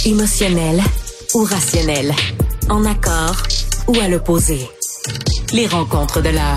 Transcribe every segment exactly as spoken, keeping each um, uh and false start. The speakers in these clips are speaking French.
Émotionnel ou rationnel? En accord ou à l'opposé? Les rencontres de l'heure.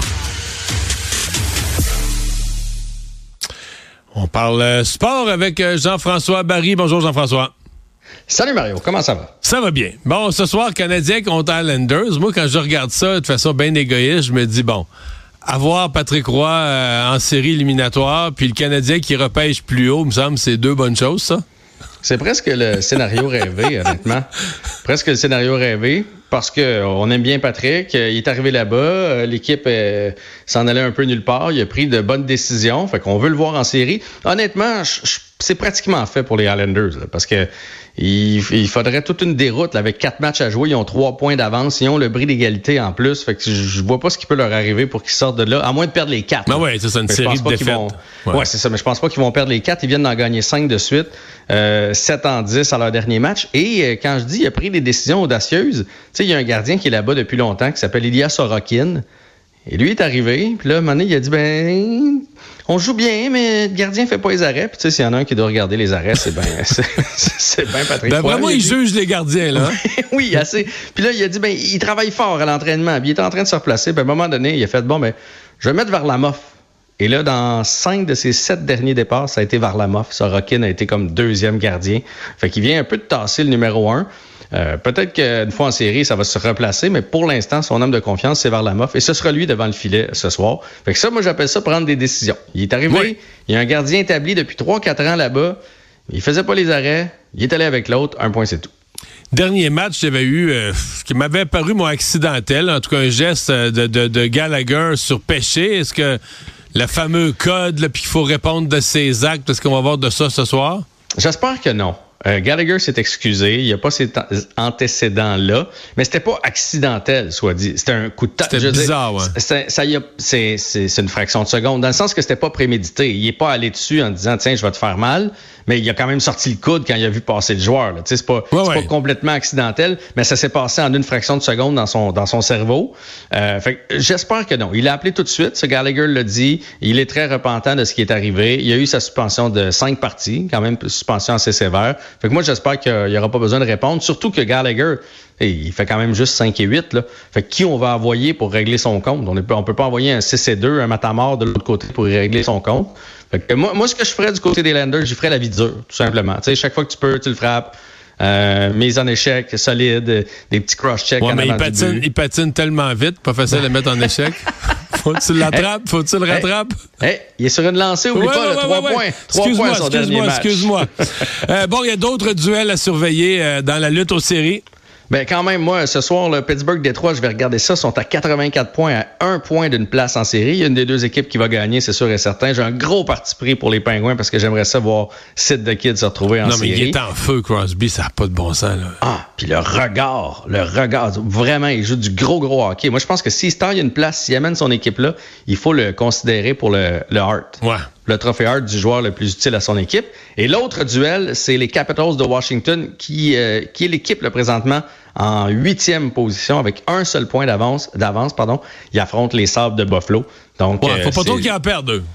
On parle sport avec Jean-François Barry. Bonjour Jean-François. Salut Mario, comment ça va? Ça va bien. Bon, ce soir, Canadien contre Islanders. Moi, quand je regarde ça de façon bien égoïste, je me dis, bon, avoir Patrick Roy euh, en série éliminatoire, puis le Canadien qui repêche plus haut, me semble, c'est deux bonnes choses, ça? C'est presque le scénario rêvé, honnêtement. Presque le scénario rêvé, parce qu'on aime bien Patrick. Il est arrivé là-bas, l'équipe euh, s'en allait un peu nulle part. Il a pris de bonnes décisions, fait qu'on veut le voir en série. Honnêtement, je, je, c'est pratiquement fait pour les Islanders, là, parce que il, il faudrait toute une déroute là, avec quatre matchs à jouer. Ils ont trois points d'avance. Ils ont le bris d'égalité en plus. Fait que je, je vois pas ce qui peut leur arriver pour qu'ils sortent de là, à moins de perdre les quatre. Ah ouais, c'est ça, une mais série de défaites. Vont... Ouais. ouais, c'est ça. Mais je pense pas qu'ils vont perdre les quatre. Ils viennent d'en gagner cinq de suite. Euh, sept en dix à leur dernier match. Et euh, quand je dis il a pris des décisions audacieuses, tu sais, il y a un gardien qui est là-bas depuis longtemps qui s'appelle Ilya Sorokin. Et lui est arrivé, puis là, à un moment donné, il a dit, ben, on joue bien, mais le gardien fait pas les arrêts. Puis tu sais, s'il y en a un qui doit regarder les arrêts, c'est bien c'est, c'est bien Patrick Roy. D'après moi, il, il juge les gardiens, là. Oui, assez. Puis là, il a dit, ben, il travaille fort à l'entraînement. Puis il est en train de se replacer. Puis à un moment donné, il a fait, bon, ben, je vais mettre Varlamov. Et là, dans cinq de ses sept derniers départs, ça a été Varlamov. Sorokin a été comme deuxième gardien. Fait qu'il vient un peu de tasser le numéro un. Euh, peut-être qu'une fois en série, ça va se replacer, mais pour l'instant, son homme de confiance, c'est Varlamov. Et ce sera lui devant le filet ce soir. Fait que ça, moi, j'appelle ça prendre des décisions. Il est arrivé, oui. Il y a un gardien établi depuis trois quatre ans là-bas. Il faisait pas les arrêts. Il est allé avec l'autre. Un point, c'est tout. Dernier match, j'avais eu, euh, qui m'avait paru, moi, accidentel. En tout cas, un geste de, de, de Gallagher sur péché. Est-ce que le fameux code, là, puis qu'il faut répondre de ses actes, est-ce qu'on va voir de ça ce soir? J'espère que non. Euh, Gallagher s'est excusé, il n'y a pas ces antécédents-là, mais c'était pas accidentel, soit dit. C'était un coup de tête. C'était bizarre, dire, ouais. C'est, ça y a, c'est, c'est, c'est une fraction de seconde, dans le sens que c'était pas prémédité. Il est pas allé dessus en disant, tiens, je vais te faire mal, mais il a quand même sorti le coude quand il a vu passer le joueur. Là. C'est, pas, ouais, c'est ouais. pas complètement accidentel, mais ça s'est passé en une fraction de seconde dans son, dans son cerveau. Euh, fait que j'espère que non. Il a appelé tout de suite, ce Gallagher l'a dit, il est très repentant de ce qui est arrivé. Il a eu sa suspension de cinq parties, quand même suspension assez sévère. Fait que moi, j'espère qu'il n'y aura pas besoin de répondre, surtout que Gallagher, il fait quand même juste cinq et huit. Là. Fait que qui on va envoyer pour régler son compte? On ne peut pas envoyer un six et deux, un Matamor de l'autre côté pour régler son compte. Fait que moi, moi, ce que je ferais du côté des Islanders, je ferais la vie dure, tout simplement. Tu sais, chaque fois que tu peux, tu le frappes. Euh, mise en échec, solide, des petits cross-checks. Ouais, mais il patine, il patine tellement vite, pas facile de mettre en échec. Faut que tu l'attrapes, hey, faut que tu le rattrapes. Hey, hey, il est sur une lancée, oublie ouais, pas, ouais, là, trois ouais, points. Ouais. Trois excuse-moi, points son excuse-moi, dernier match. Excuse-moi, euh, bon, il y a d'autres duels à surveiller euh, dans la lutte aux séries. Ben quand même, moi, ce soir, le Pittsburgh-Détroit, je vais regarder ça, sont à quatre-vingt-quatre points, à un point d'une place en série. Il y a une des deux équipes qui va gagner, c'est sûr et certain. J'ai un gros parti pris pour les Pingouins parce que j'aimerais ça voir Sid the Kid se retrouver en non, série. Non, mais il est en feu, Crosby, ça n'a pas de bon sens, là. Ah, puis le regard, le regard, vraiment, il joue du gros, gros hockey. Moi, je pense que s'il se taille une place, s'il amène son équipe là, il faut le considérer pour le, le Hart. Ouais. Le trophée Hart du joueur le plus utile à son équipe. Et l'autre duel, c'est les Capitals de Washington, qui, euh, qui est l'équipe, là, présentement, en huitième position, avec un seul point d'avance, d'avance, pardon. Ils affrontent les Sabres de Buffalo. Donc, ouais, faut euh, pas trop qu'ils en perdent, eux.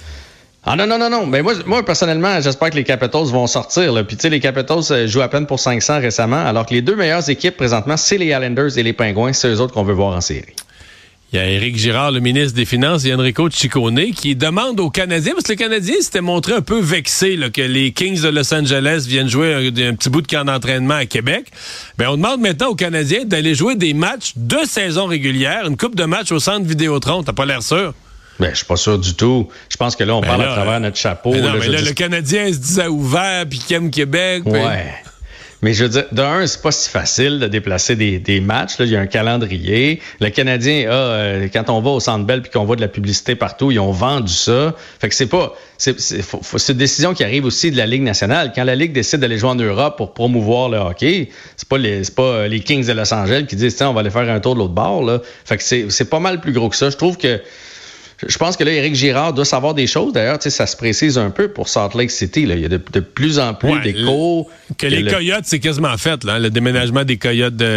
Ah non, non, non, non. Mais moi, moi personnellement, j'espère que les Capitals vont sortir. Là. Puis tu sais, les Capitals euh, jouent à peine pour cinq cents récemment, alors que les deux meilleures équipes présentement, c'est les Islanders et les Pingouins. C'est eux autres qu'on veut voir en série. Il y a Éric Girard, le ministre des Finances, et Enrico Ciccone, qui demande aux Canadiens, parce que les Canadiens s'étaient montrés un peu vexés là, que les Kings de Los Angeles viennent jouer un, un petit bout de camp d'entraînement à Québec. Ben, on demande maintenant aux Canadiens d'aller jouer des matchs de saison régulière, une coupe de matchs au centre Vidéotron. T'as pas l'air sûr? Ben, je suis pas sûr du tout. Je pense que là, on ben parle là, à travers notre chapeau. Ben non, là, mais là, dis... le Canadien se disait ouvert, puis qui aime Québec. Pis... Ouais. Mais je veux dire, d'un, c'est pas si facile de déplacer des, des matchs. Là, il y a un calendrier. Le Canadien, ah, euh, quand on va au Centre Bell puis qu'on voit de la publicité partout, ils ont vendu ça. Fait que c'est pas, c'est, c'est, faut, faut, c'est une décision qui arrive aussi de la Ligue nationale. Quand la Ligue décide d'aller jouer en Europe pour promouvoir le hockey, c'est pas les, c'est pas les Kings de Los Angeles qui disent, tiens, on va aller faire un tour de l'autre bord, là. Fait que c'est, c'est pas mal plus gros que ça. Je trouve que Je pense que là, Éric Girard doit savoir des choses. D'ailleurs, tu sais, ça se précise un peu pour Salt Lake City. Là. Il y a de, de plus en plus ouais, d'échos. Que, que les le... Coyotes, c'est quasiment fait, là, le déménagement des Coyotes de,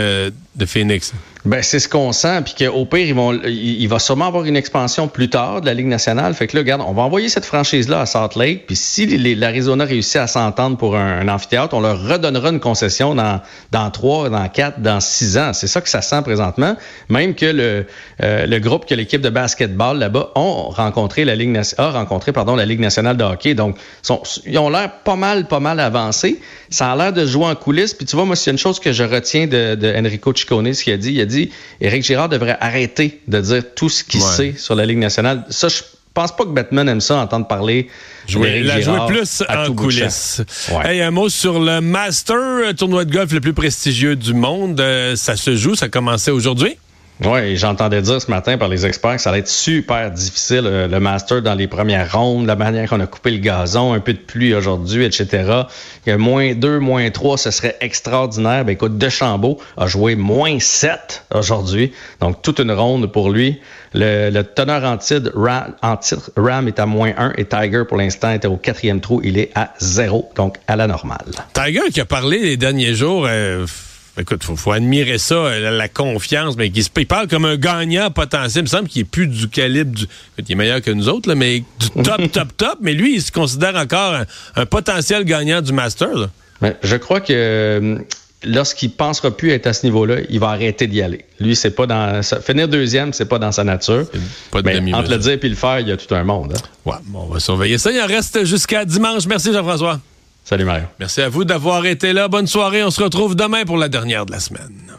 de Phoenix. Ben, c'est ce qu'on sent, puis qu'au pire, ils vont, il, il va sûrement avoir une expansion plus tard de la Ligue nationale. Fait que là, regarde, on va envoyer cette franchise-là à Salt Lake, puis si les, l'Arizona réussit à s'entendre pour un, un amphithéâtre, on leur redonnera une concession dans dans trois, dans quatre, dans six ans. C'est ça que ça sent présentement. Même que le euh, le groupe, que l'équipe de basketball là-bas ont rencontré la Ligue a rencontré pardon la Ligue nationale de hockey. Donc, sont, ils ont l'air pas mal, pas mal avancés. Ça a l'air de jouer en coulisses. Puis tu vois, moi, c'est une chose que je retiens de, de Enrico Ciccone, ce qu'il a dit. Il a dit Éric Girard devrait arrêter de dire tout ce qu'il ouais. sait sur la Ligue nationale. Ça, je pense pas que Batman aime ça, entendre parler jouer, la jouer plus en coulisses. Ouais. Hey, un mot sur le Master, tournoi de golf le plus prestigieux du monde. Euh, ça se joue, ça commençait aujourd'hui? Oui, j'entendais dire ce matin par les experts que ça allait être super difficile, euh, le Master dans les premières rondes, la manière qu'on a coupé le gazon, un peu de pluie aujourd'hui, et cetera. Que moins deux, moins trois, ce serait extraordinaire. Ben écoute, DeChambeau a joué moins sept aujourd'hui, donc toute une ronde pour lui. Le, le teneur en titre, Ram, en titre, Ram est à moins un et Tiger, pour l'instant, était au quatrième trou. Il est à zéro, donc à la normale. Tiger qui a parlé les derniers jours... Euh... Écoute, il faut, faut admirer ça, la, la confiance, mais il, il parle comme un gagnant potentiel. Il me semble qu'il est plus du calibre du... Il est meilleur que nous autres, là, mais du top, top, top. Mais lui, il se considère encore un, un potentiel gagnant du Master. Là. Mais je crois que euh, lorsqu'il pensera plus être à ce niveau-là, il va arrêter d'y aller. Lui, c'est pas dans... Ça, finir deuxième, c'est pas dans sa nature. Pas de mais entre le dire et le faire, il y a tout un monde. Hein? Ouais, bon, on va surveiller ça. Il en reste jusqu'à dimanche. Merci, Jean-François. Salut Mario. Merci à vous d'avoir été là. Bonne soirée. On se retrouve demain pour la dernière de la semaine.